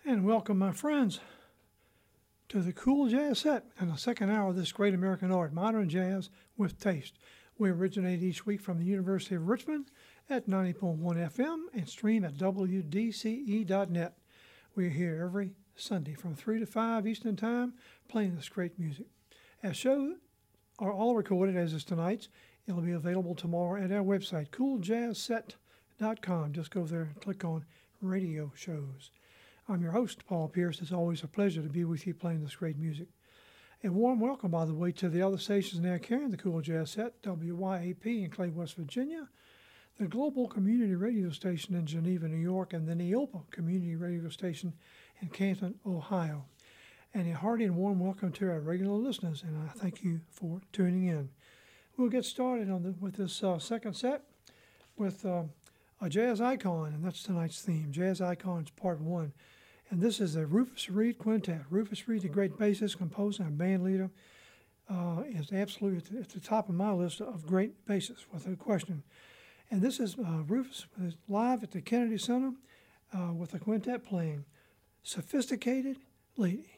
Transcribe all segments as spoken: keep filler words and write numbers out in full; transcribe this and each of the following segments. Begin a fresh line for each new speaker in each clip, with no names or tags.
And welcome, my friends, to the Cool Jazz Set and the second hour of this great American art, modern jazz with taste. We originate each week from the University of Richmond at ninety point one F M and stream at W D C E dot net. We're here every Sunday from three to five Eastern Time playing this great music. As shows are all recorded, as is tonight's, it'll be available tomorrow at our website, cool jazz set dot com. Just go there and click on radio shows. I'm your host, Paul Pierce. It's always a pleasure to be with you playing this great music. A warm welcome, by the way, to the other stations now carrying the Cool Jazz Set, W Y A P in Clay, West Virginia, the Global Community Radio Station in Geneva, New York, and the Neopa Community Radio Station in Canton, Ohio. And a hearty and warm welcome to our regular listeners, and I thank you for tuning in. We'll get started on the, with this uh, second set with uh, a jazz icon, and that's tonight's theme, Jazz Icons Part one. And this is the Rufus Reid Quintet. Rufus Reid, the great bassist, composer, and band leader, uh, is absolutely at the, at the top of my list of great bassists, without question. And this is uh, Rufus live at the Kennedy Center uh, with the quintet playing Sophisticated Lady.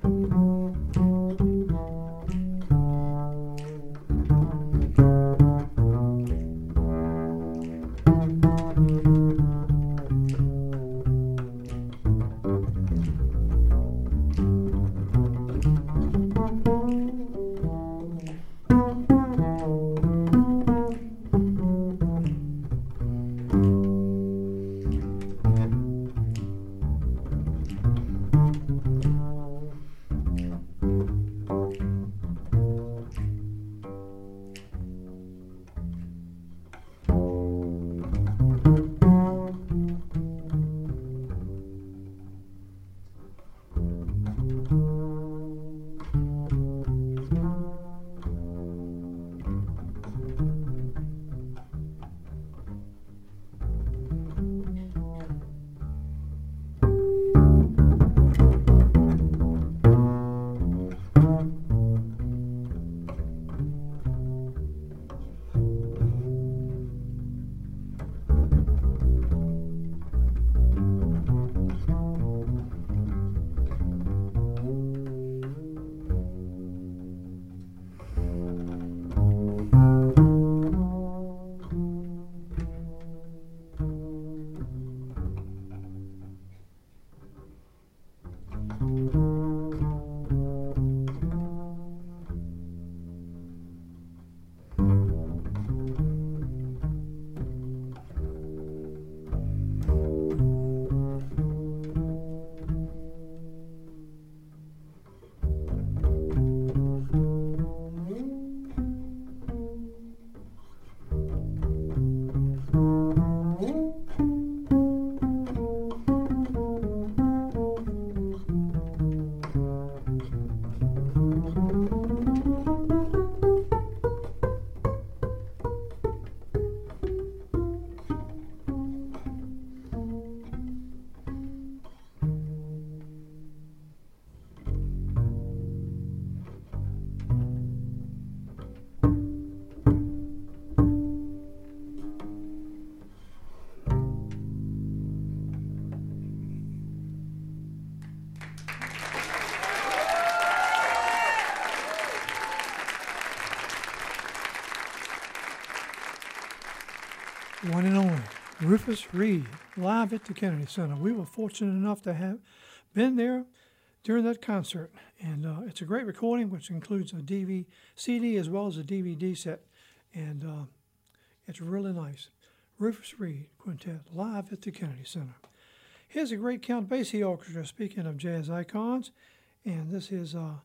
One and only Rufus Reid, live at the Kennedy Center. We were fortunate enough to have been there during that concert, and uh, it's a great recording, which includes a D V C D as well as a D V D set, and uh, it's really nice. Rufus Reid Quintet, live at the Kennedy Center. Here's a great Count Basie Orchestra, speaking of jazz icons, and this is uh,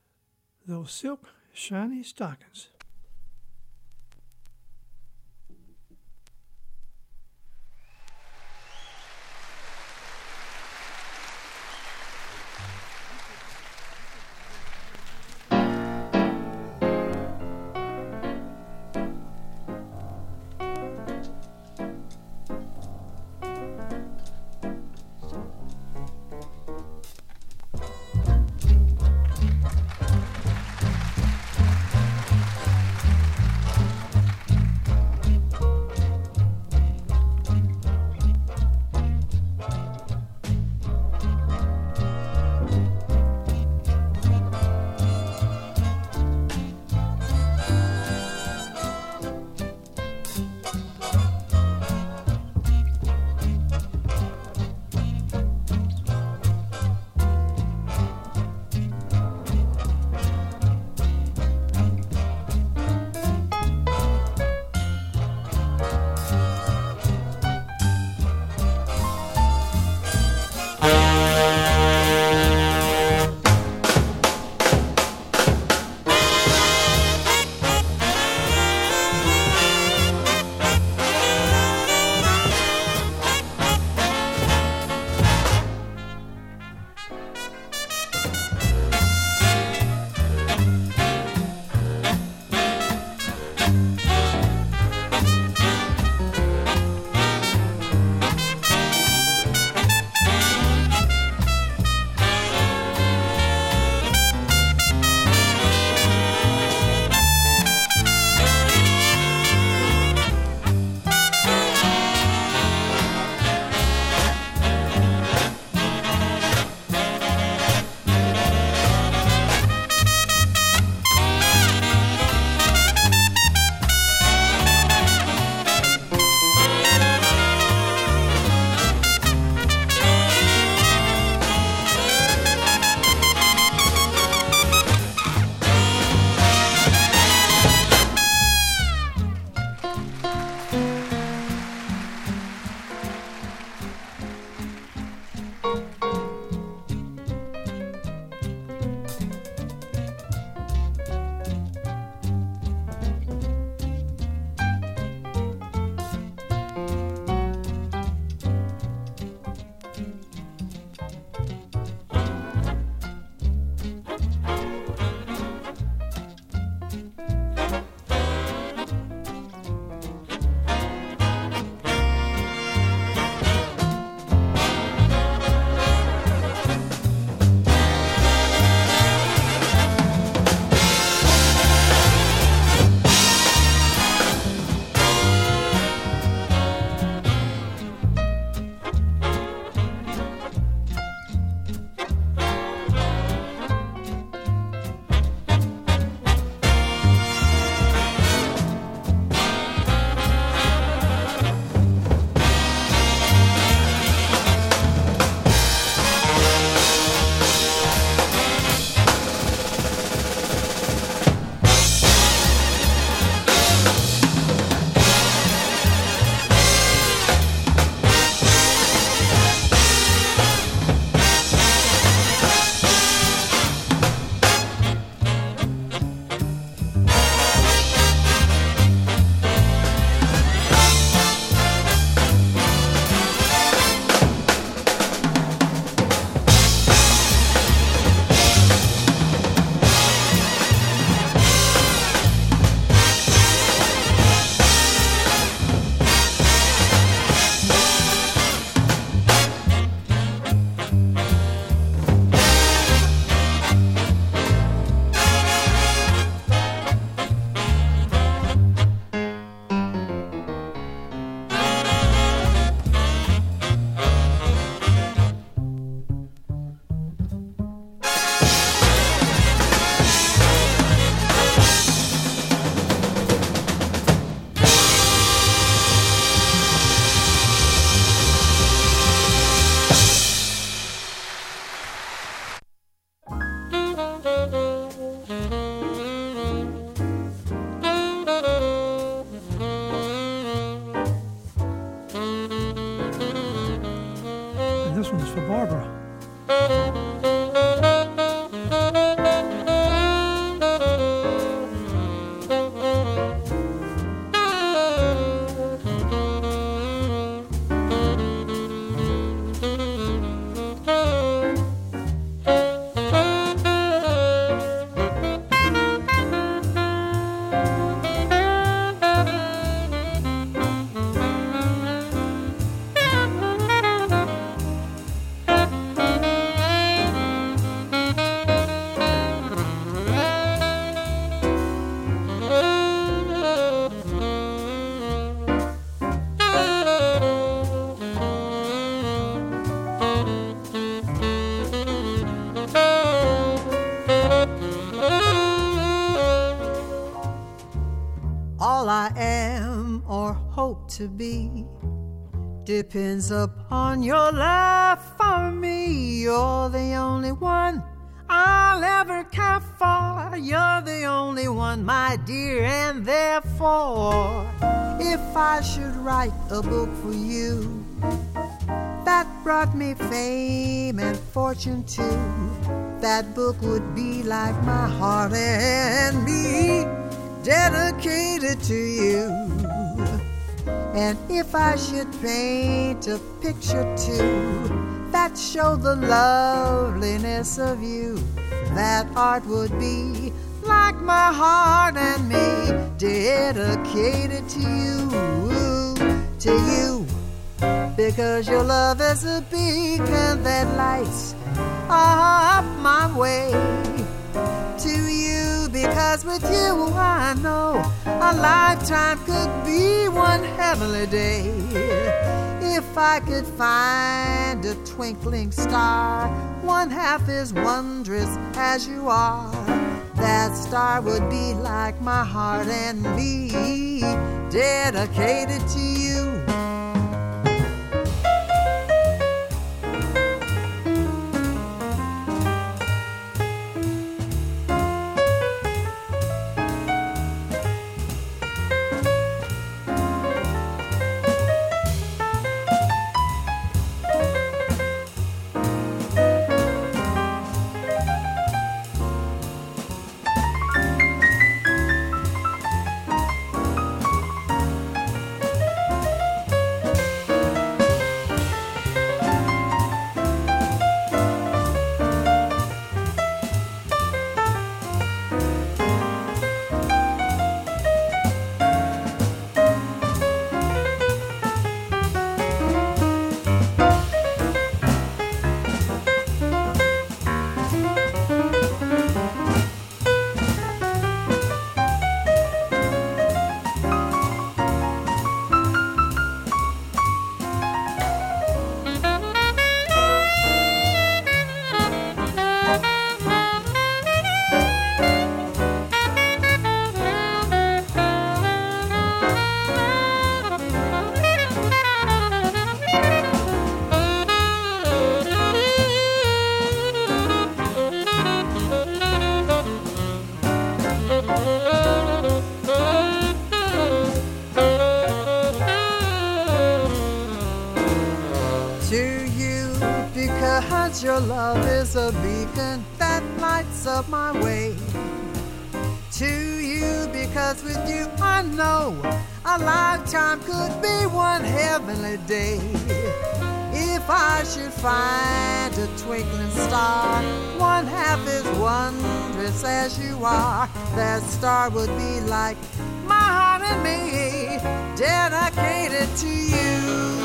Those Silk Shiny Stockings.
all I am or hope to be depends upon your love for me. You're the only one I'll ever care for. You're the only one, my dear, and therefore, if I should write a book for you that brought me fame and fortune too, that book would be like my heart and me, dedicated to you. And if I should paint a picture too that showed the loveliness of you, that art would be like my heart and me, dedicated to you, to you. Because your love is a beacon that lights up my way to you. Because with you I know a lifetime could be one heavenly day. If I could find a twinkling star, one half as wondrous as you are, that star would be like my heart and me, dedicated to you. Your love is a beacon that lights up my way to you. Because with you I know a lifetime could be one heavenly day. If I should find a twinkling star, one half as wondrous as you are, that star would be like my heart and me, dedicated to you.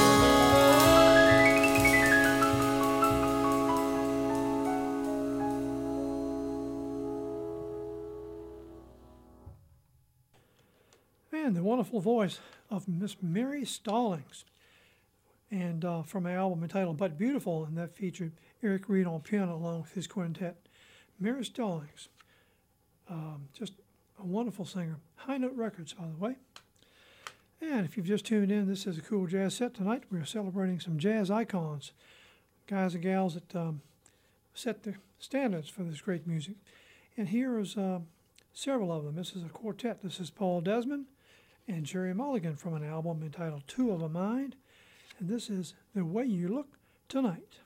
And the wonderful voice of Miss Mary Stallings, and uh, from an album entitled But Beautiful, and that featured Eric Reed on piano along with his quintet. Mary Stallings, um, just a wonderful singer. High Note Records, by the way. And if you've just tuned in, this is a Cool Jazz Set tonight. We're celebrating some jazz icons, guys and gals that um, set the standards for this great music. And here is uh, several of them. This is a quartet. This is Paul Desmond and Jerry Mulligan from an album entitled Two of a Mind. And this is The Way You Look Tonight.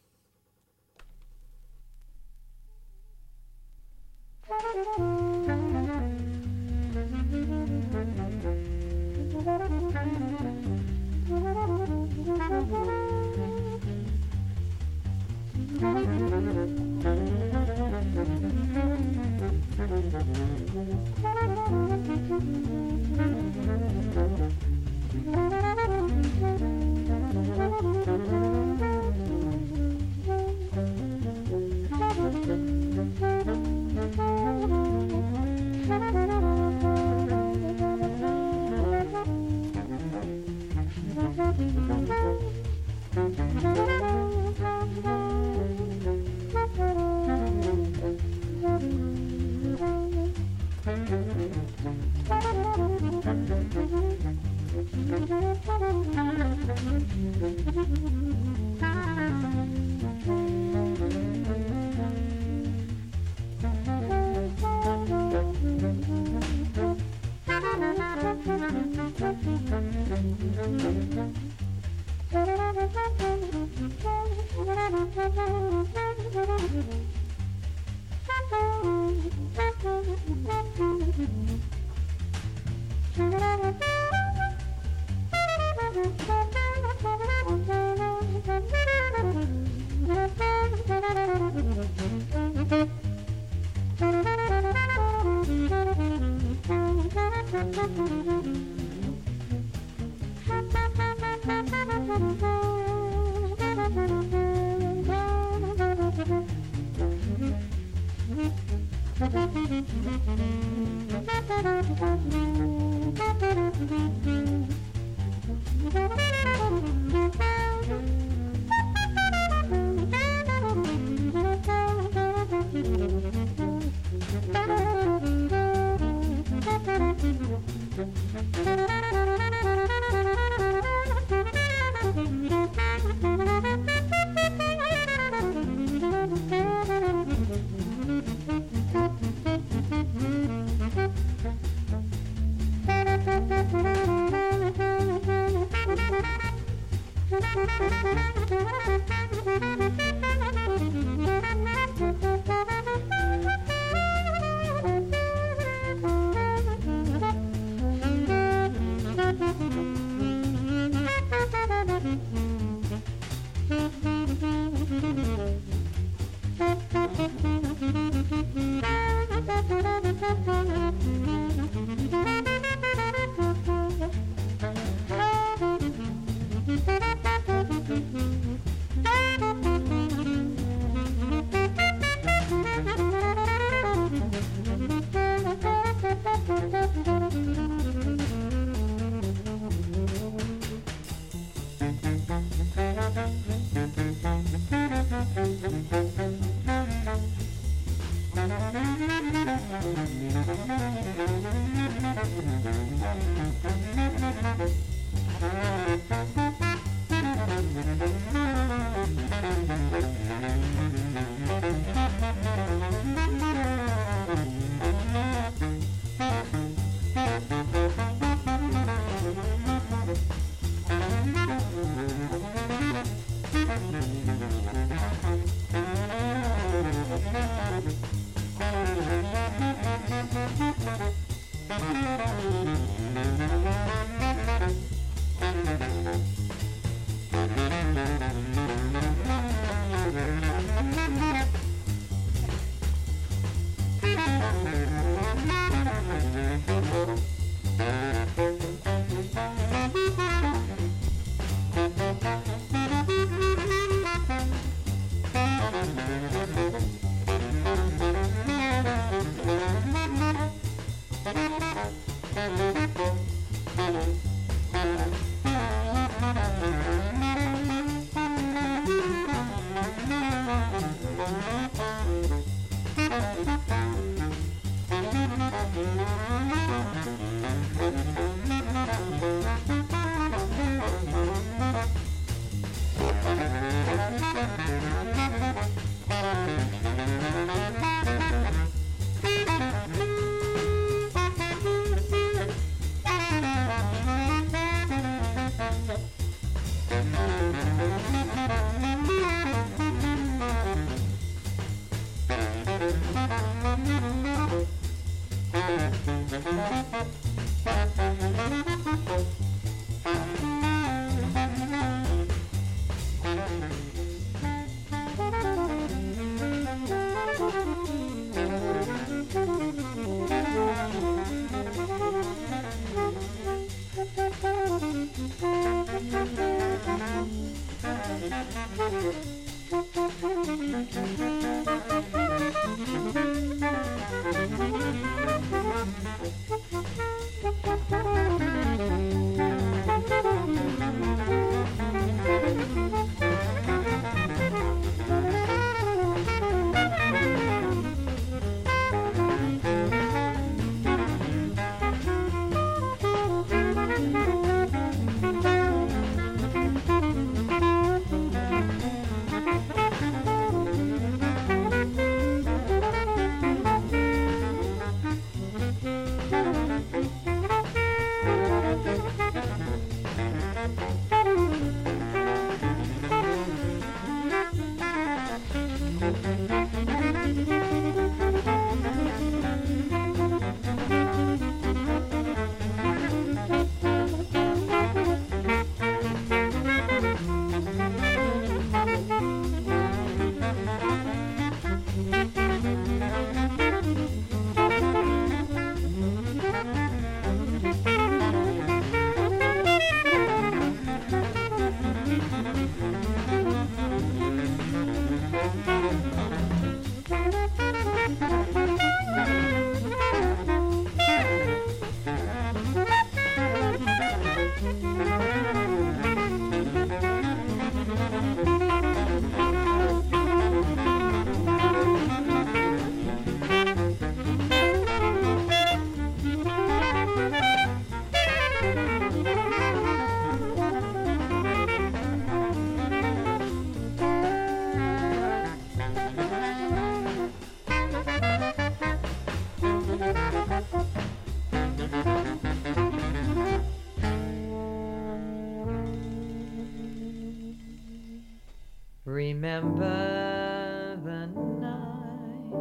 Remember the night,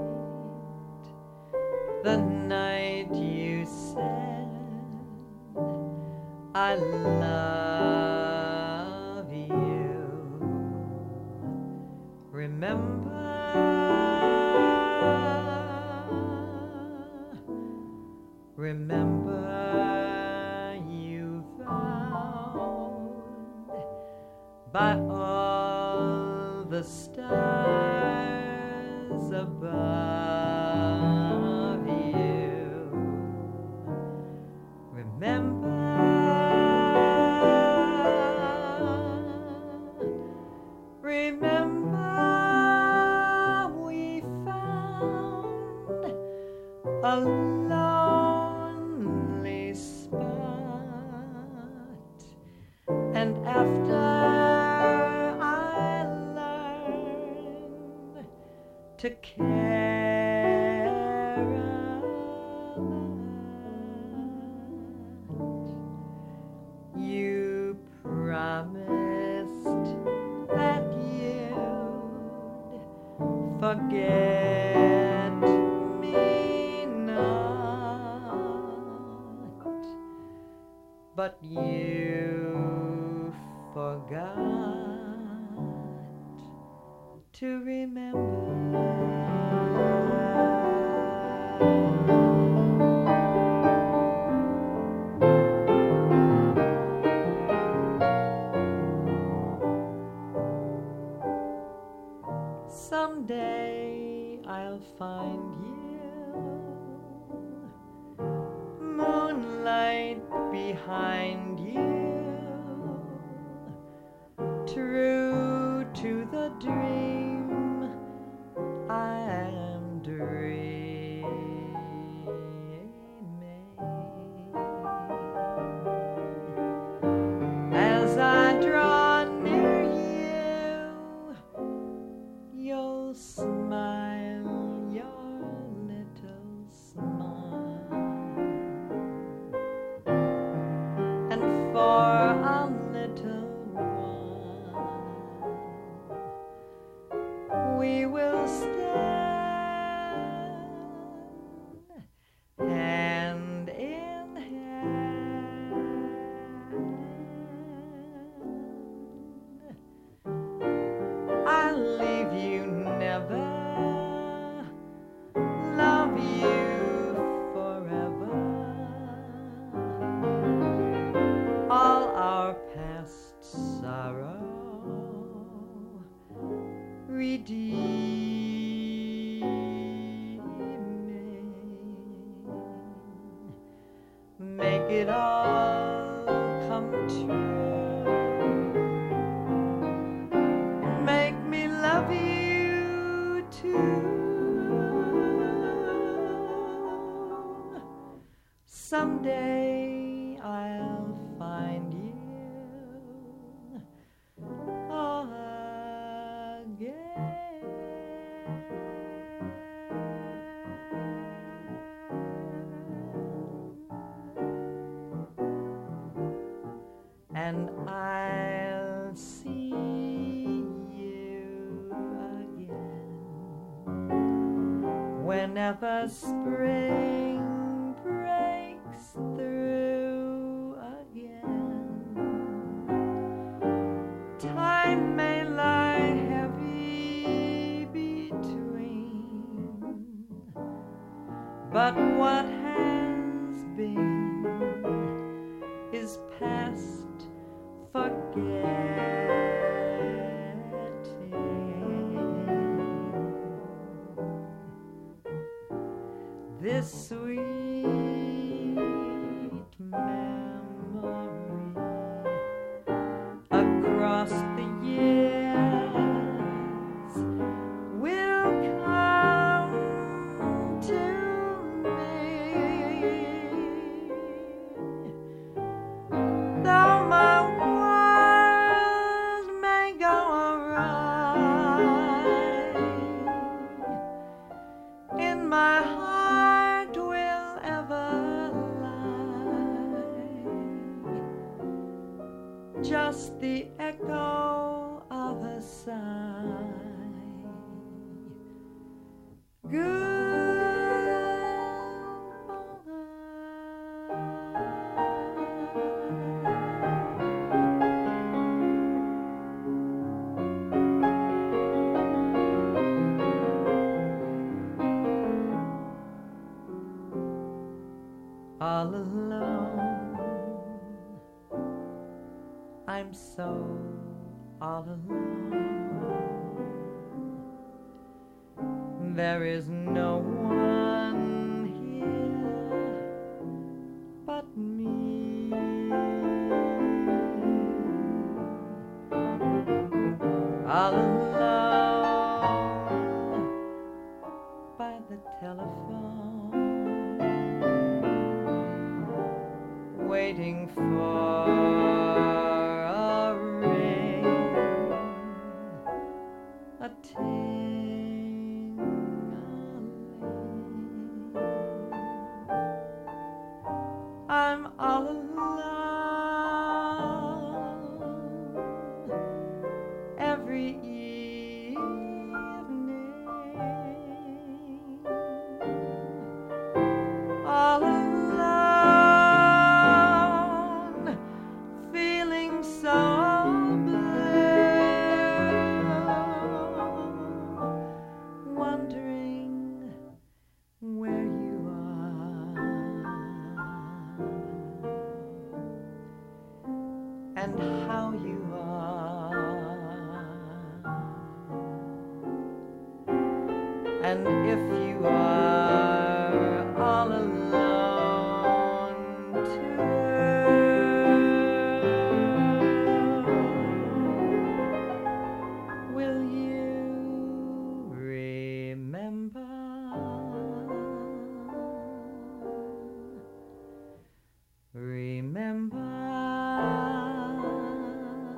the night you said, I love you. Remember, remember you vowed by all the stars above you. Remember, remember we found a lonely spot, and after to care a lot, you promised that you'd forget me not, but you forgot to remember. Someday I'll find you, moonlight behind you, true to the dream I am dreaming. As I draw near you, you'll smile your little smile, and for a little while we will stand hand in hand. I'll leave you never, love you forever. All our past sorrow redeeming, make it all come true, make me love you too. Someday I'll find you again, and I'll see you again whenever spring breaks through again. Time may lie heavy between, but what has been is past forgetting. This sweet memory across the years will come to me, though my world may go awry. In my heart will ever lie just the echo of a sigh. all alone. I'm so all alone. There is no one here but me. All alone by the telephone, waiting for a ring, a ting-a-ling. I'm all alone every evening, all alone, feeling so blue, wondering where you are and how you are, and if you are all alone too, will you remember? Remember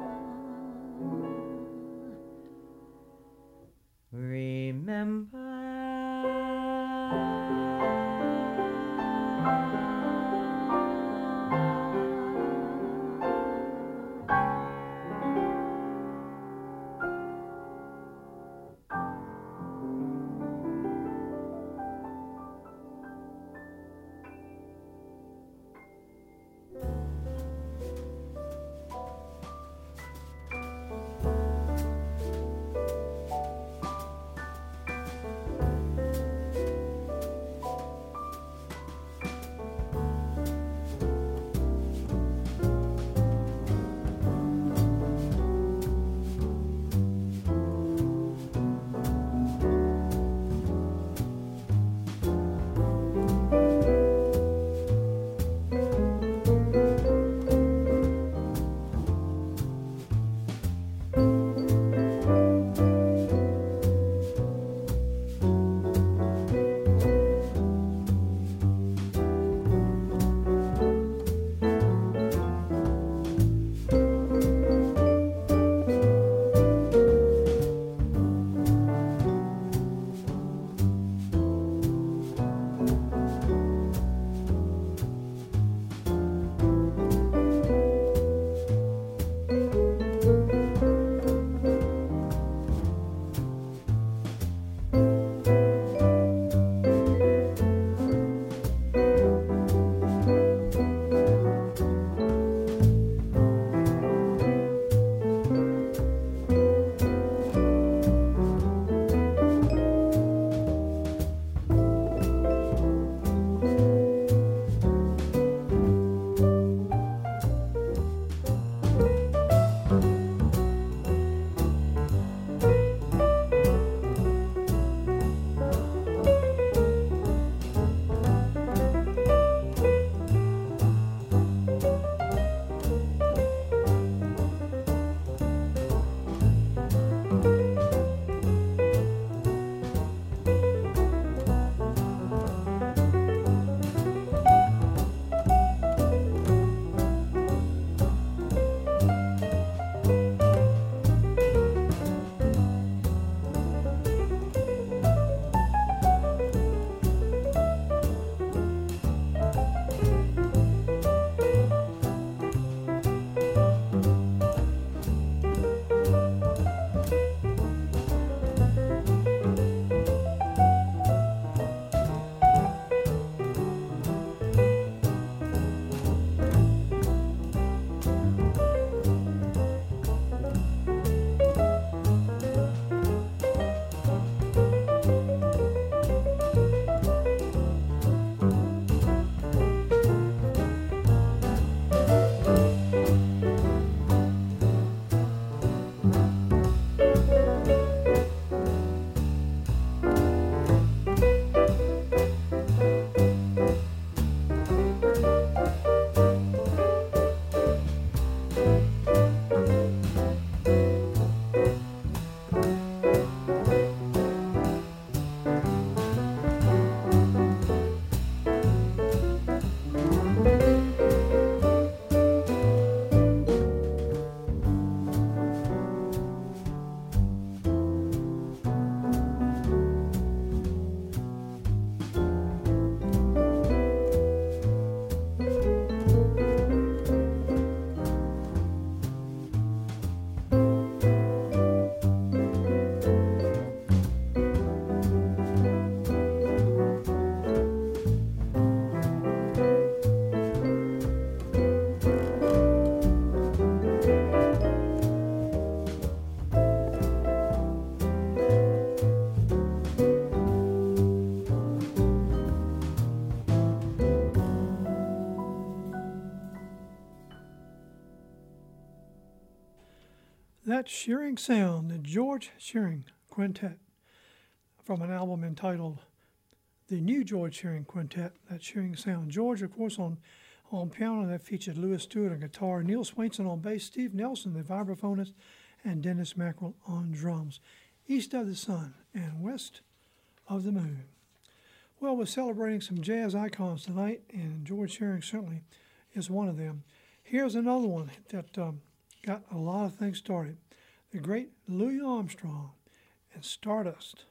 That Shearing Sound, the George Shearing Quintet, from an album entitled The New George Shearing Quintet, That Shearing Sound. George, of course, on, on piano, that featured Louis Stewart on guitar, Neil Swainson on bass, Steve Nelson, the vibraphonist, and Dennis Mackerel on drums. East of the Sun and West of the Moon. Well, we're celebrating some jazz icons tonight, and George Shearing certainly is one of them. Here's another one that um, got a lot of things started. The great Louis Armstrong and Stardust.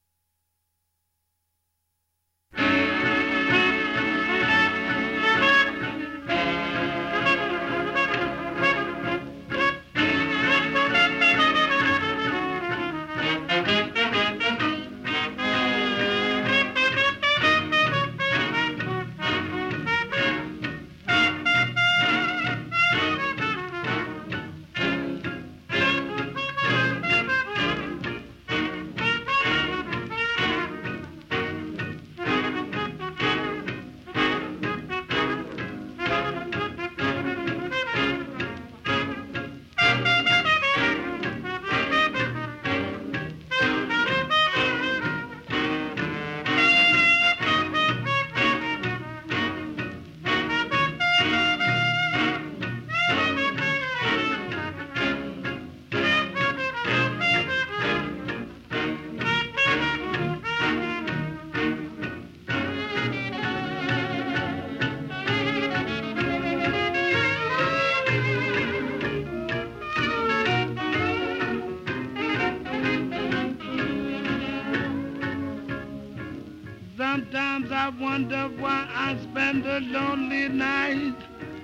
Sometimes I wonder why I spend a lonely night,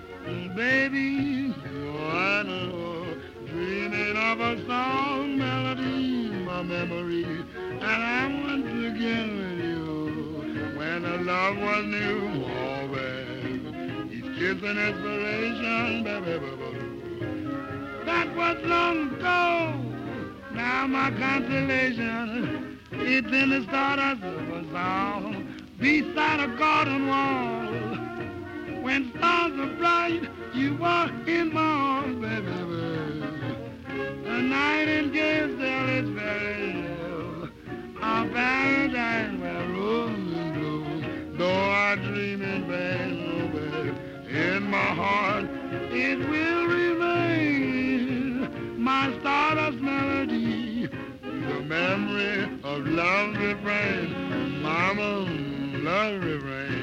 baby. Oh, I know, dreaming of a song melody in my memory, and I want to get with you when the love was new. Always, each kiss an inspiration, baby, baby. That was long ago. Now my consolation. It's in the stardust of a song beside a garden wall. When stars are bright, you are in my arms, baby, baby. The nightingale still is very ill. Our paradise where roses bloom. Though I dream in vain, oh, baby, in my heart it will remain my stardust melody. The memory of love refrain, mama, love refrain.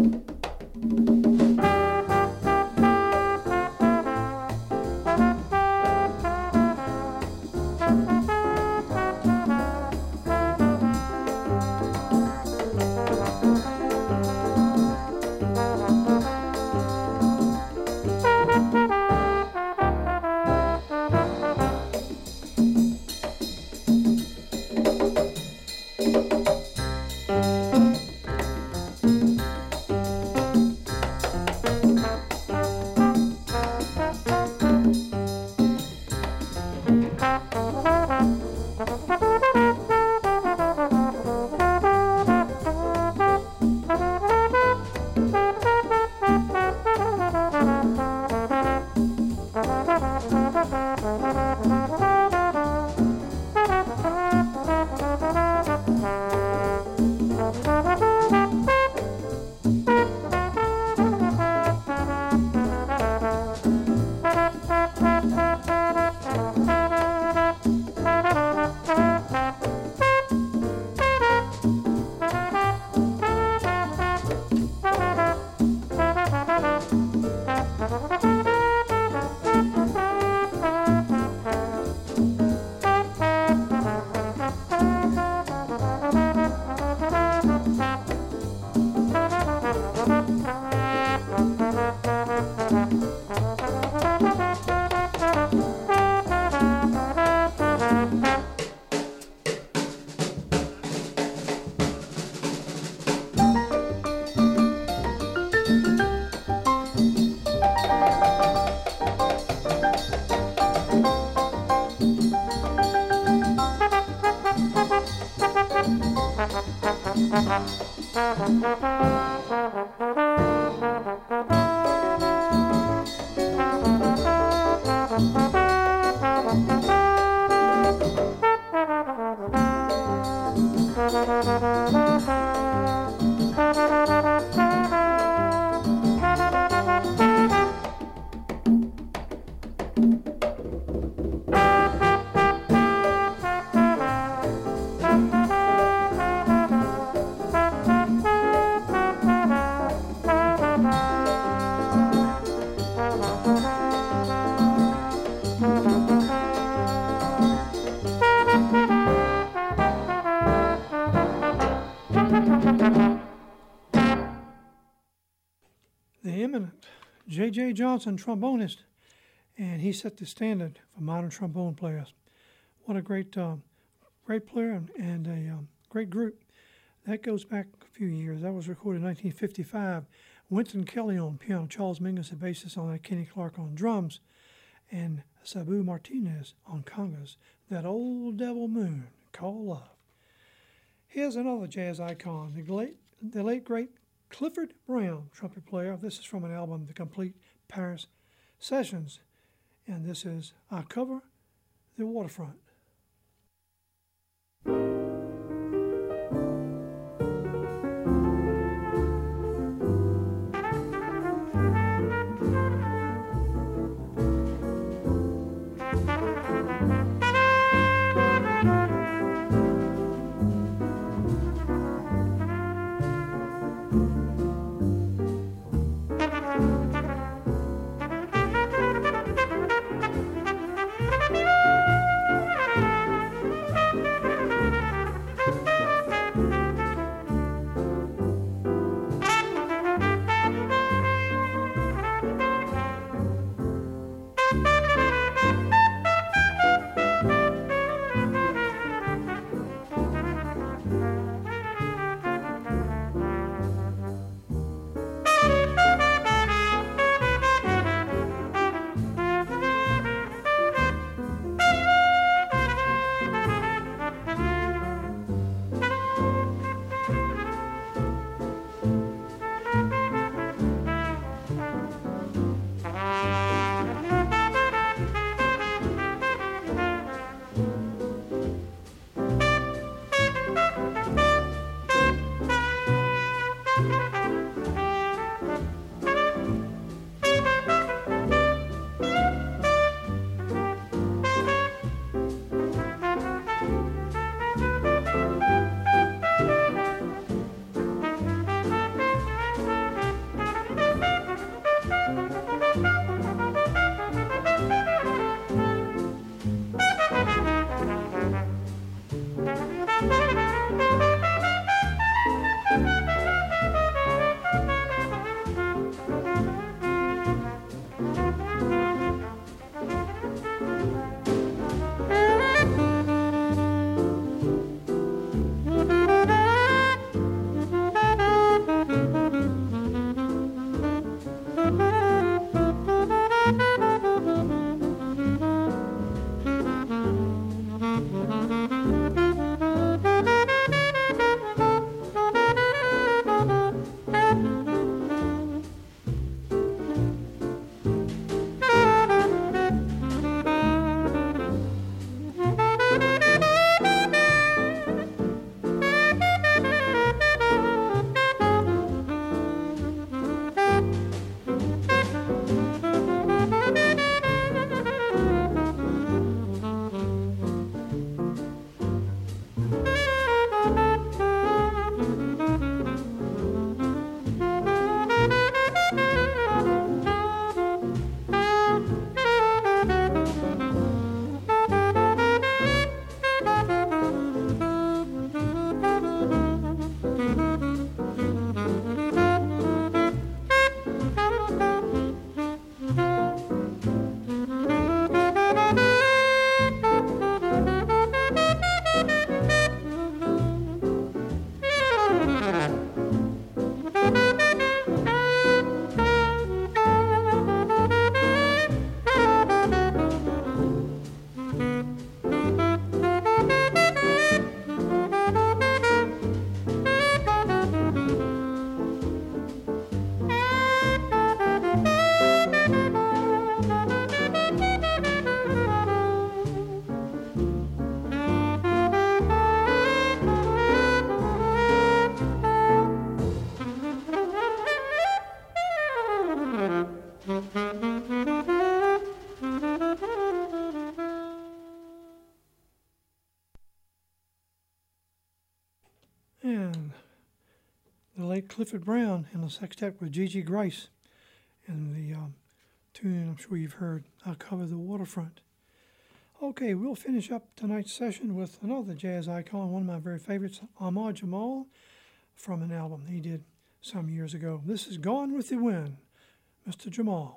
The eminent J J Johnson, trombonist, and he set the standard for modern trombone players. What a great, um, great player and, and a um, great group. That goes back a few years. That was recorded in nineteen fifty-five. Wynton Kelly on piano, Charles Mingus, the bassist on that, Kenny Clark on drums, and Sabu Martinez on congas. That old devil moon called love. Here's another jazz icon, the late, the late great Clifford Brown, trumpet player. This is from an album, The Complete Paris Sessions, and this is I Cover the Waterfront. Clifford Brown and the sextet with Gigi Grace. And the um, tune I'm sure you've heard, I'll Cover the Waterfront. Okay, we'll finish up tonight's session with another jazz icon, one of my very favorites, Ahmad Jamal, from an album he did some years ago. This is Gone with the Wind, Mister Jamal.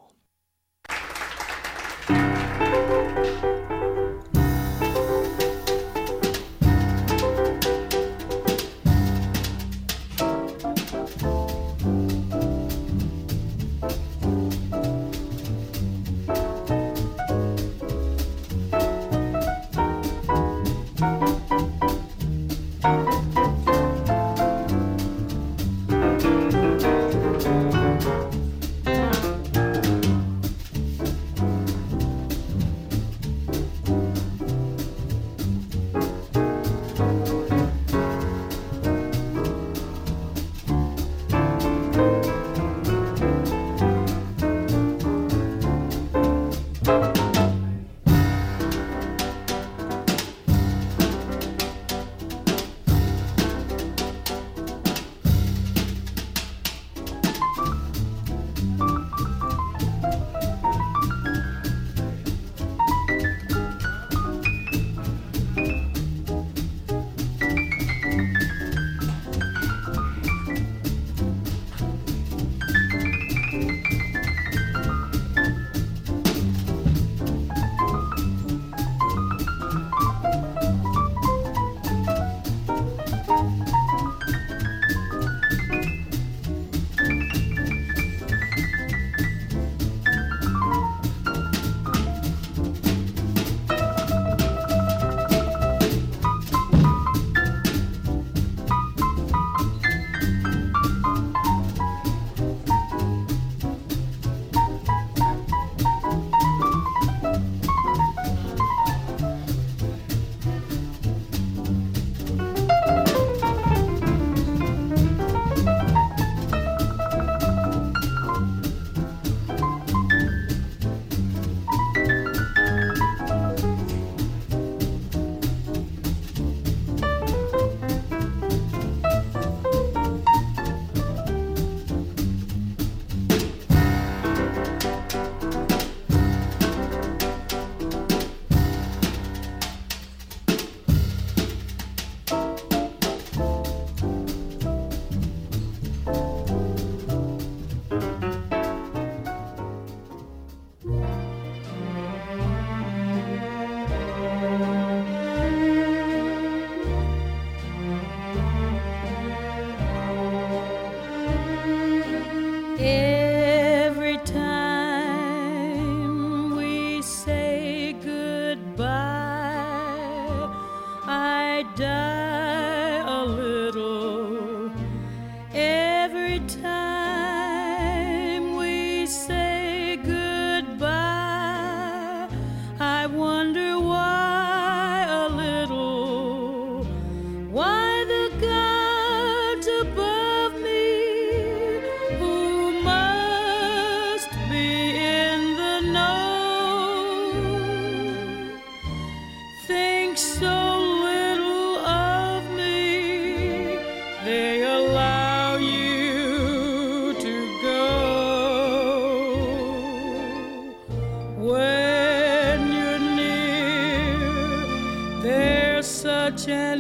Such an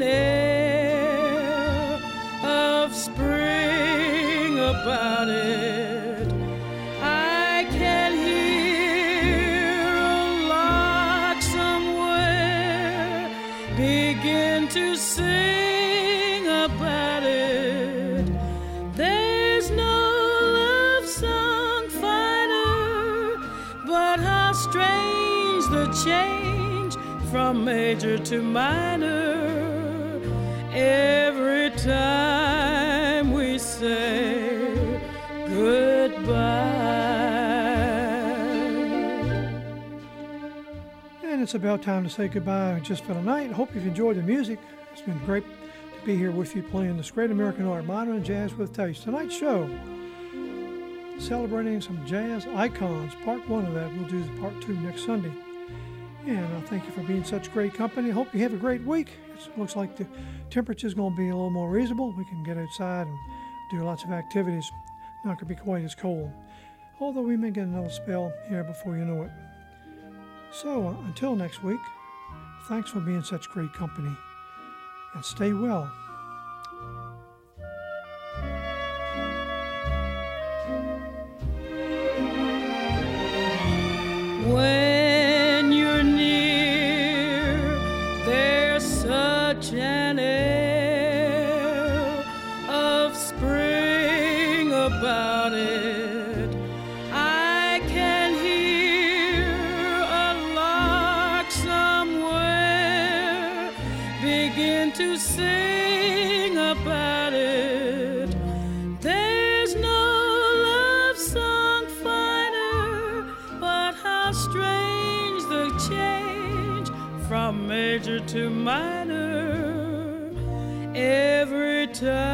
air of spring about it. I can hear a lark somewhere begin to sing about it. There's no love song finer, but how strange the change from major to minor every time we say goodbye.
And it's about time to say goodbye just for tonight. I hope you've enjoyed the music. It's been great to be here with you playing this great American art, modern jazz with taste. Tonight's show, celebrating some jazz icons. Part one of that. We'll do the part two next Sunday. And I thank you for being such great company. I hope you have a great week. It looks like the temperature's going to be a little more reasonable. We can get outside and do lots of activities. Not going to be quite as cold, although we may get another spell here before you know it. So, uh, until next week, thanks for being such great company, and stay well.
When you're near, there's such an air of spring about it. I can hear a lark somewhere begin to sing about it. There's no love song finer, but how strange the change from major to minor every time